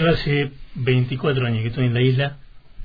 Yo hace 24 años que estoy en la isla.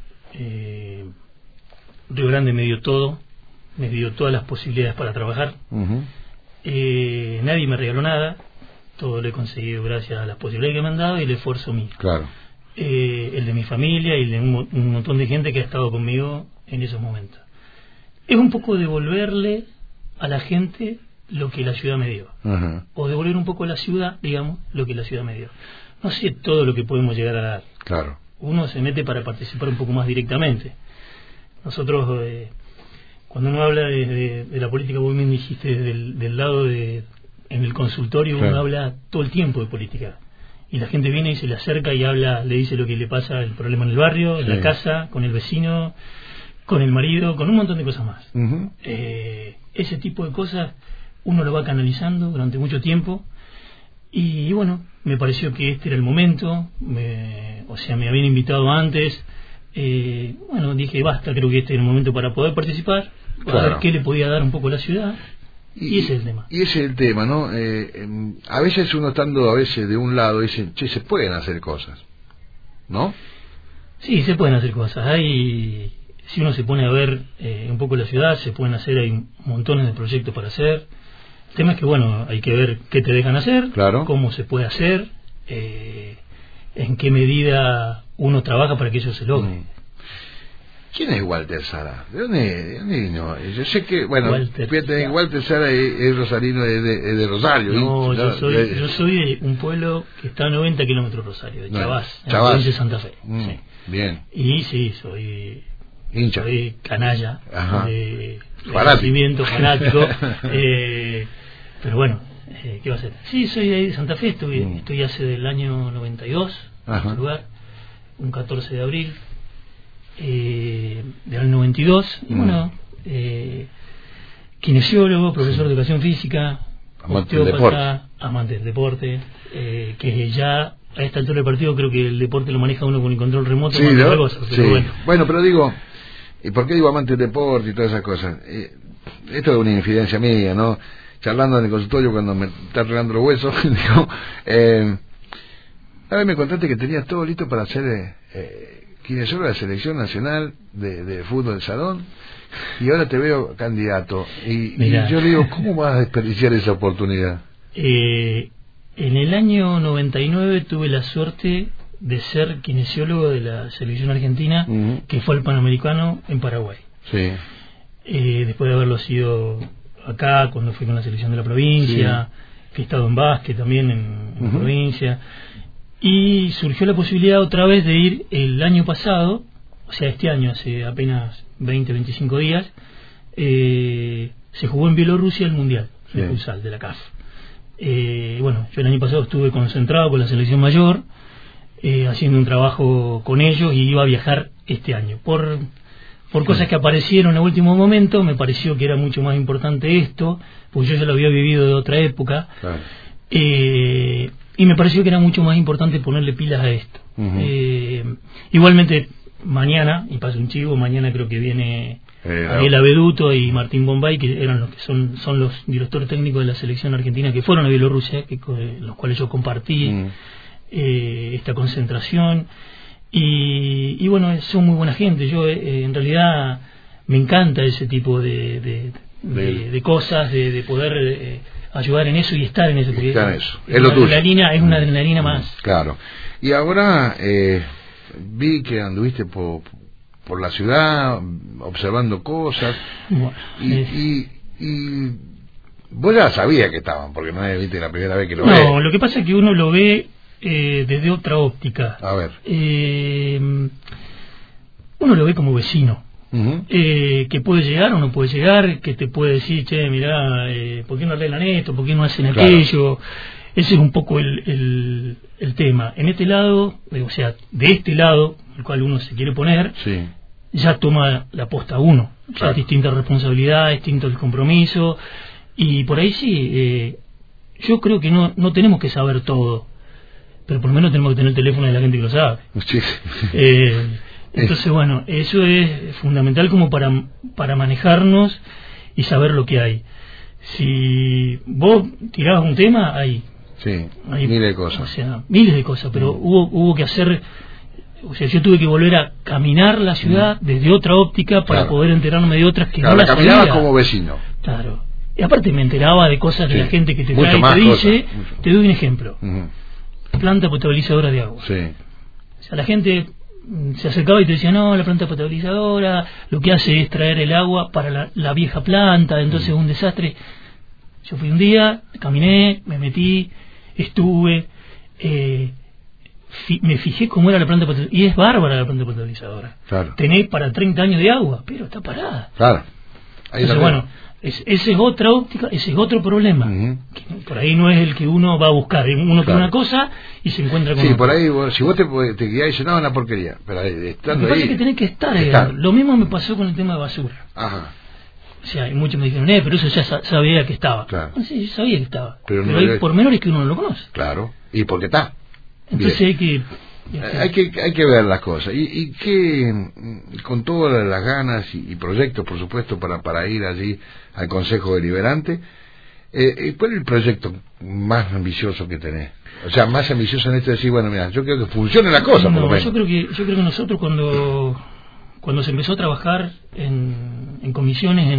Río Grande me dio todo, me dio todas las posibilidades para trabajar. Nadie me regaló nada, todo lo he conseguido gracias a las posibilidades que me han dado y el esfuerzo mío. Claro. El de mi familia y de un montón de gente que ha estado conmigo en esos momentos. Es un poco devolverle a la gente lo que la ciudad me dio. O devolver un poco a la ciudad, digamos, lo que la ciudad me dio. No sé todo lo que podemos llegar a dar. Claro. Uno se mete para participar un poco más directamente. Nosotros, cuando uno habla de la política, vos me dijiste del lado en el consultorio, claro, uno habla todo el tiempo de política. Y la gente viene y se le acerca y habla, le dice lo que le pasa, el problema en el barrio, en la casa, con el vecino, con el marido, con un montón de cosas más. Ese tipo de cosas uno lo va canalizando durante mucho tiempo. Y bueno, me pareció que este era el momento, me habían invitado antes, bueno, dije basta, creo que este era el momento para poder participar, para ver qué le podía dar un poco a la ciudad, y ese es el tema. Y ese es el tema, ¿no? A veces uno estando de un lado dice, che, se pueden hacer cosas, ¿no? Sí, se pueden hacer cosas, si uno se pone a ver un poco la ciudad, se pueden hacer, hay montones de proyectos para hacer. El tema es que, bueno, hay que ver qué te dejan hacer, claro, cómo se puede hacer, en qué medida uno trabaja para que eso se logre. ¿Quién es Walter Sara? ¿De dónde vino? Yo sé que, bueno, Walter Sara es rosarino, de Rosario. No, yo soy de un pueblo que está a 90 kilómetros de Rosario, de Chavás, en la provincia de Santa Fe. Sí. Bien. Y sí, soy hincha, soy canalla, de fanático. Pero bueno, ¿qué va a ser? Sí, soy de ahí de Santa Fe, estoy hace del año 92 en este lugar, un 14 de abril del año 92, y bueno, kinesiólogo, profesor de educación física, amante del deporte, que ya a esta altura del partido creo que el deporte lo maneja uno con el control remoto, sí, ¿no? Cosas, pero bueno, pero digo, ¿y por qué digo amante del deporte y todas esas cosas? Esto es una infidencia mía, ¿no? Charlando en el consultorio cuando me está arreglando los huesos, digo, a ver, me contaste que tenías todo listo para ser kinesiólogo de la selección nacional de fútbol de salón, y ahora te veo candidato, y yo digo, ¿cómo vas a desperdiciar esa oportunidad? En el año 99 tuve la suerte de ser kinesiólogo de la selección argentina, que fue al Panamericano en Paraguay. Sí. Después de haberlo sido acá, cuando fui con la selección de la provincia, que he estado en básquet también en la provincia, y surgió la posibilidad otra vez de ir el año pasado, o sea, este año, hace apenas 20-25 días, se jugó en Bielorrusia el Mundial de futsal de la CAF. Bueno, yo el año pasado estuve concentrado con la selección mayor, haciendo un trabajo con ellos, y iba a viajar este año. Por cosas que aparecieron en último momento, me pareció que era mucho más importante esto, porque yo ya lo había vivido de otra época, y me pareció que era mucho más importante ponerle pilas a esto. Igualmente, mañana, y paso un chivo, mañana creo que viene Ariel Aveduto y Martín Bombay, que eran los que son los directores técnicos de la selección argentina que fueron a Bielorrusia, con los cuales yo compartí esta concentración, y bueno, son muy buena gente. Yo en realidad me encanta ese tipo de cosas, de poder ayudar en eso y estar en eso, porque es lo tuyo. Es una adrenalina más. Claro. Y ahora vi que anduviste por la ciudad observando cosas, bueno, y vos ya sabías que estaban, porque no es, viste, la primera vez que lo ves. No, lo que pasa es que uno lo ve desde otra óptica. A ver. Uno lo ve como vecino, que puede llegar o no puede llegar, que te puede decir, che, mirá, ¿por qué no arreglan esto? ¿Por qué no hacen aquello? Ese es un poco el tema. En este lado, o sea, de este lado, el cual uno se quiere poner, ya toma la posta uno. Ya es distinta responsabilidad, distinto el compromiso, y por ahí yo creo que no tenemos que saber todo, pero por lo menos tenemos que tener el teléfono de la gente que lo sabe. Entonces, bueno, eso es fundamental como para manejarnos y saber lo que hay. Si vos tirabas un tema, hay Sí, miles de cosas. O sea, miles de cosas, pero hubo que hacer... O sea, yo tuve que volver a caminar la ciudad desde otra óptica para poder enterarme de otras que no las sabía. Caminaba como vecino. Claro. Y aparte me enteraba de cosas de la gente que te trae y te dice... Te doy un ejemplo. Planta potabilizadora de agua. Sí. O sea, la gente se acercaba y te decía, no, la planta potabilizadora lo que hace es traer el agua para la vieja planta, entonces es un desastre. Yo fui un día, caminé, me metí, estuve... me fijé cómo era la planta potabilizadora, y es bárbara la planta potabilizadora. Claro. Tenés para 30 años de agua, pero está parada. Claro. Entonces, bueno, esa es otra óptica, ese es otro problema. Que por ahí no es el que uno va a buscar. Uno tiene una cosa y se encuentra con otra. Por ahí, si vos te guiás y dices, no, una porquería. Pero estando lo que pasa ahí... es que tenés que estar. Lo mismo me pasó con el tema de basura. Ajá. O sea, y muchos me dijeron, pero eso ya sabía que estaba. Claro. Sí, yo sabía que estaba. Pero no hay pormenores que uno no lo conoce. Claro. ¿Y por qué está? Entonces hay que ver las cosas y que con todas las ganas y proyectos, por supuesto, para ir allí al Consejo Deliberante. ¿Cuál es el proyecto más ambicioso que tenés? O sea, más ambicioso en esto de decir, bueno, mira, yo creo que funcione la cosa, por lo menos. Yo creo que nosotros cuando se empezó a trabajar en comisiones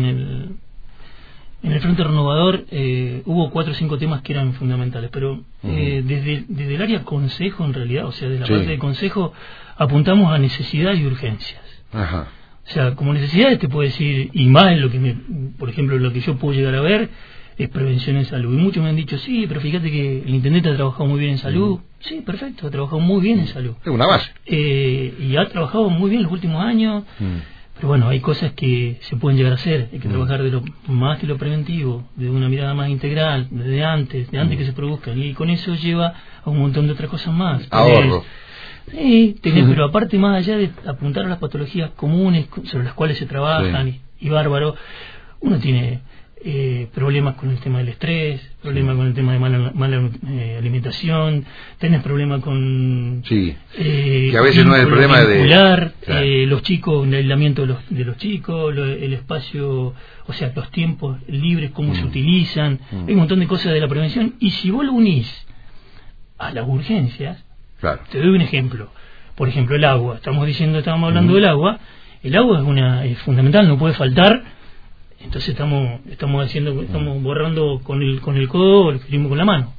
en el Frente Renovador, hubo 4 o 5 temas que eran fundamentales, pero desde el área consejo, en realidad, o sea, de la parte de consejo, apuntamos a necesidad y urgencias. Ajá. O sea, como necesidades te puedo decir, y más en lo que por ejemplo, lo que yo puedo llegar a ver, es prevención en salud. Y muchos me han dicho, sí, pero fíjate que el intendente ha trabajado muy bien en salud. Sí, perfecto, ha trabajado muy bien en salud. Es una base. Y ha trabajado muy bien los últimos años. Pero bueno, hay cosas que se pueden llegar a hacer. Hay que trabajar de lo más que lo preventivo, de una mirada más integral, desde antes que se produzcan. Y con eso lleva a un montón de otras cosas más. Ahorro. Sí, pero aparte, más allá de apuntar a las patologías comunes sobre las cuales se trabajan, y bárbaro, uno tiene problemas con el tema del estrés, problemas con el tema de mala alimentación, tenés problemas con que a veces no es el problema vincular, los chicos, el aislamiento de los chicos, el espacio, o sea, los tiempos libres, cómo se utilizan, hay un montón de cosas de la prevención. Y si vos lo unís a las urgencias, te doy un ejemplo. Por ejemplo, el agua. Estábamos hablando del agua. El agua es fundamental, no puede faltar. Entonces estamos borrando con el codo o lo escribimos con la mano.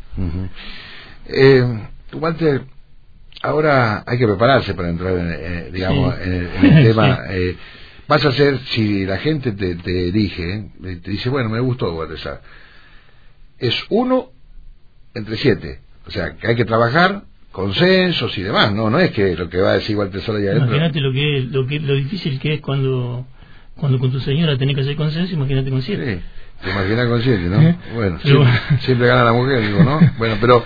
Walter, ahora hay que prepararse para entrar en el tema. Vas a hacer, si la gente te elige, te dice, bueno, me gustó, Walter, es 1 entre 7. O sea, que hay que trabajar consensos y demás, no es que lo que va a decir Walter Sola allá adentro. Imagínate lo difícil que es cuando con tu señora tenés que hacer consenso, imagínate con 7. Sí, te imaginas con 7, ¿no? Bueno, siempre gana la mujer, digo, ¿no? Bueno, pero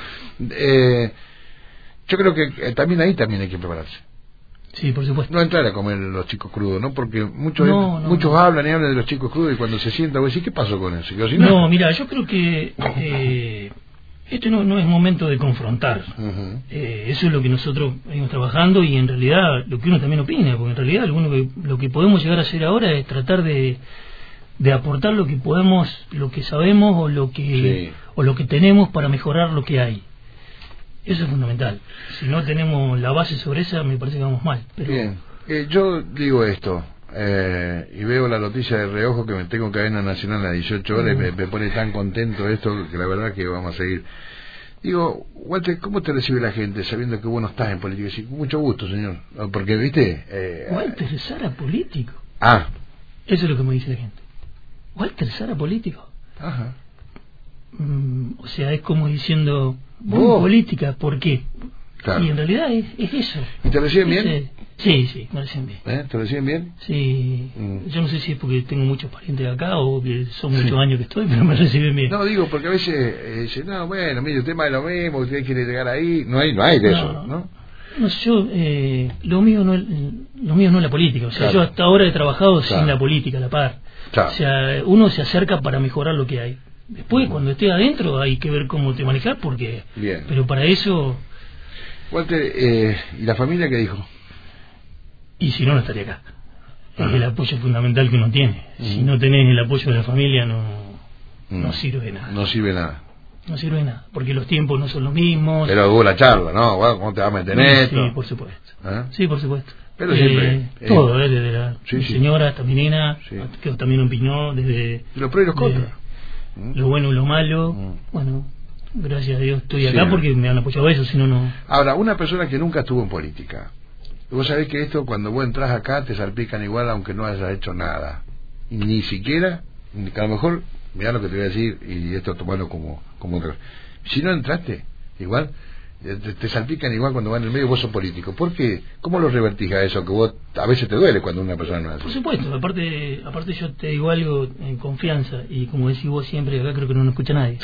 yo creo que también hay que prepararse. Sí, por supuesto. No entrar a comer los chicos crudos, ¿no? Porque muchos hablan de los chicos crudos y cuando se sientan, vos decís, ¿qué pasó con eso? Mira, yo creo que esto no es momento de confrontar. Eso es lo que nosotros venimos trabajando, y en realidad lo que uno también opina, porque en realidad lo que podemos llegar a hacer ahora es tratar de aportar lo que podemos, lo que sabemos o lo que tenemos para mejorar lo que hay. Eso es fundamental. Si no tenemos la base sobre esa, me parece que vamos mal. Pero... Bien, yo digo esto, y veo la noticia de reojo que me tengo en cadena nacional a las 18 horas y me pone tan contento esto que la verdad que vamos a seguir. Digo, Walter, ¿cómo te recibe la gente sabiendo que vos no estás en política? Sí, con mucho gusto, señor. Porque, ¿viste? Walter Sara político. Eso es lo que me dice la gente. Walter Sara político. Ajá. O sea, es como diciendo, vos política, ¿por qué? Claro. Y en realidad es eso. ¿Y te reciben bien? Sí, me reciben bien. ¿Te reciben bien? Sí. Yo no sé si es porque tengo muchos parientes acá o que son muchos años que estoy, pero me reciben bien. No, digo, porque a veces dicen, no, bueno, mire, usted más de lo mismo, usted quiere llegar ahí. No hay de eso, ¿no? No, yo, lo mío no es la política. O sea, yo hasta ahora he trabajado sin la política, a la par. O sea, uno se acerca para mejorar lo que hay. Después, cuando esté adentro, hay que ver cómo te manejar, porque... Bien. Pero para eso... Walter, ¿y la familia qué dijo? Y si no estaría acá. Es el apoyo fundamental que uno tiene. Si no tenés el apoyo de la familia, no sirve de nada. No sirve nada. no sirve de nada, porque los tiempos no son los mismos. Pero hubo la charla, ¿no? ¿Cómo te vas a meter en esto? Sí, por supuesto. Sí, por supuesto. Pero siempre... todo, desde la señora hasta mi nena, que también opinó, desde... Los pros y los contras. Lo bueno y lo malo. Bueno, gracias a Dios estoy acá porque me han apoyado eso, si no, no... Ahora, una persona que nunca estuvo en política, vos sabés que esto, cuando vos entras acá, te salpican igual aunque no hayas hecho nada. Y ni siquiera, que a lo mejor... Mirá lo que te voy a decir, y esto tomarlo como otra. Si no entraste, igual, te salpican igual cuando van en el medio, vos sos político. ¿Por qué? ¿Cómo lo revertís a eso? Que vos, a veces te duele cuando una persona no hace. Por supuesto, aparte yo te digo algo en confianza, y como decís vos siempre, acá creo que no nos escucha nadie.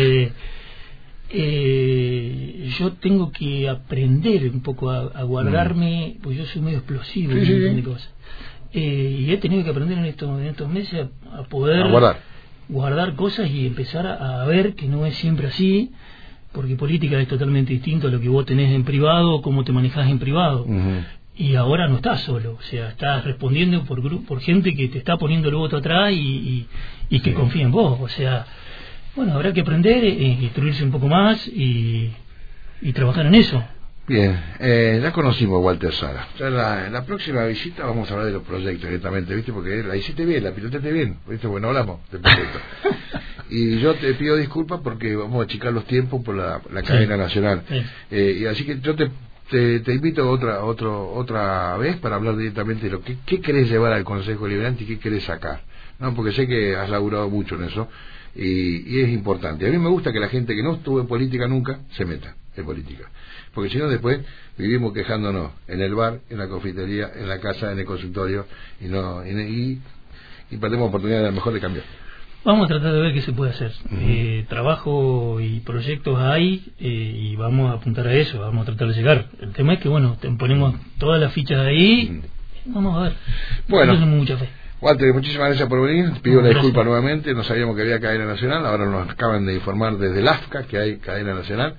Yo tengo que aprender un poco a guardarme, porque yo soy medio explosivo en un montón de cosas. Y he tenido que aprender en estos meses a poder... A guardar cosas y empezar a ver que no es siempre así, porque política es totalmente distinto a lo que vos tenés en privado o cómo te manejás en privado. Y ahora no estás solo, o sea, estás respondiendo por gente que te está poniendo el voto atrás y que confía en vos. O sea, bueno, habrá que aprender, instruirse un poco más y trabajar en eso. Bien, ya conocimos a Walter Sala. Ya en la próxima visita vamos a hablar de los proyectos directamente, ¿viste? Porque la hiciste bien, la pilotaste bien, ¿viste? Bueno, hablamos del proyecto. Y yo te pido disculpas porque vamos a achicar los tiempos por la cadena nacional. Y así que yo te invito otra vez para hablar directamente de lo que qué querés llevar al Consejo Deliberante y qué querés sacar, ¿no? Porque sé que has laburado mucho en eso y es importante. A mí me gusta que la gente que no estuvo en política nunca se meta en política, porque si no después vivimos quejándonos en el bar, en la confitería, en la casa, en el consultorio y perdemos oportunidades a lo mejor de cambiar. Vamos a tratar de ver qué se puede hacer. Trabajo y proyectos hay y vamos a apuntar a eso, vamos a tratar de llegar. El tema es que, bueno, ponemos todas las fichas ahí, vamos a ver. Bueno, tenemos mucha fe. Walter, muchísimas gracias por venir. Pido la disculpa nuevamente, no sabíamos que había cadena nacional, ahora nos acaban de informar desde el AFCA que hay cadena nacional.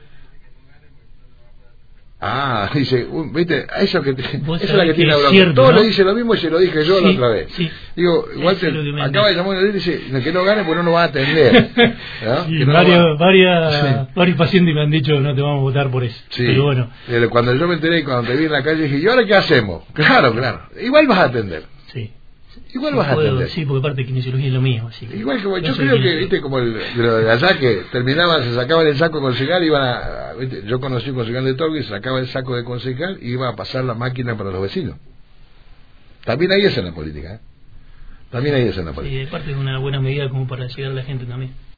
Dice, viste, eso que esa es la que tiene Abraham. Todo le dice lo mismo y se lo dije yo la otra vez. Digo, Walter acaba de llamar y dice que no gane porque no nos va a atender. Varios pacientes me han dicho no te vamos a votar por eso. Pero bueno. Cuando yo me enteré, cuando te vi en la calle, dije, ¿y ahora qué hacemos? Claro, igual vas a atender. Igual vas a atender. Sí, porque parte de kinesiología es lo mío. Así que igual que yo creo que, viste, como de allá que terminaban, se sacaban el saco de concejal, ¿viste? Yo conocí un concejal de Torque, se sacaba el saco de concejal y iba a pasar la máquina para los vecinos. También hay eso en la política, También hay eso en la política. Sí, aparte es una buena medida como para llegar a la gente también.